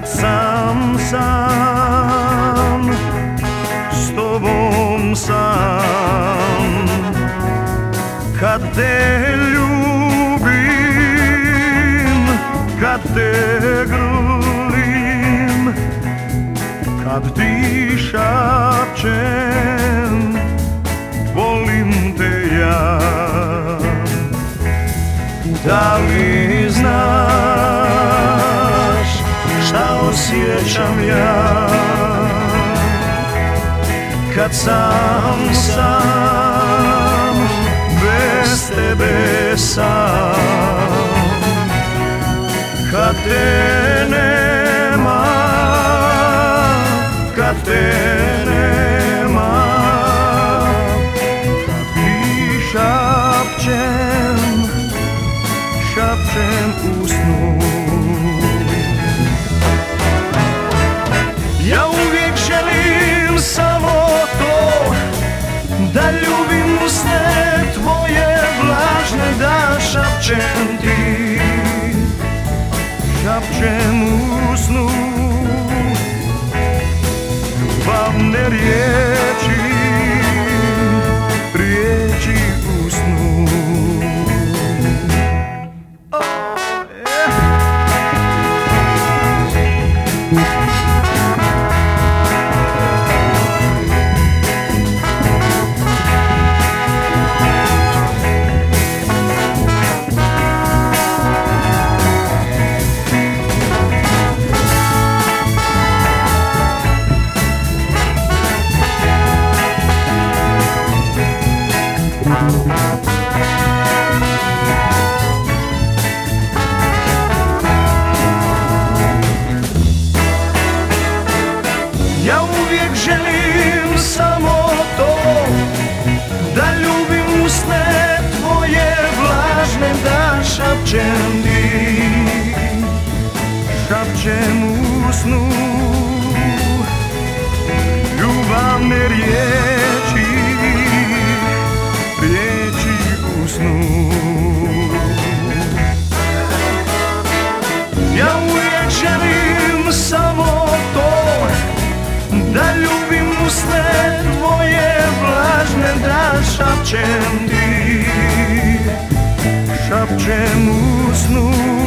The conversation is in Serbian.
kad sam s tobom sam, kad te ljubim, kad te grlim, kad ti šapćem volim te ja. Da li znaš šta osjećam ja kad sam bez tebe sam, kad te nema, kad te nema, kad ti šapćem u snu. Ja uvijek želim samo to, da ljubim usne tvoje vlažne, da šapćem ti, šapćem u snu ljubavne riječi, riječi u snu. Ja uvijek želim samo to, da ljubim usne tvoje vlažne, da šapćem ti, šapćem u snu ljubavne riječi, riječi u snu. Ja uvijek želim samo to, da ljubim usne tvoje vlažne, da šapćem ti, šapćem u snu.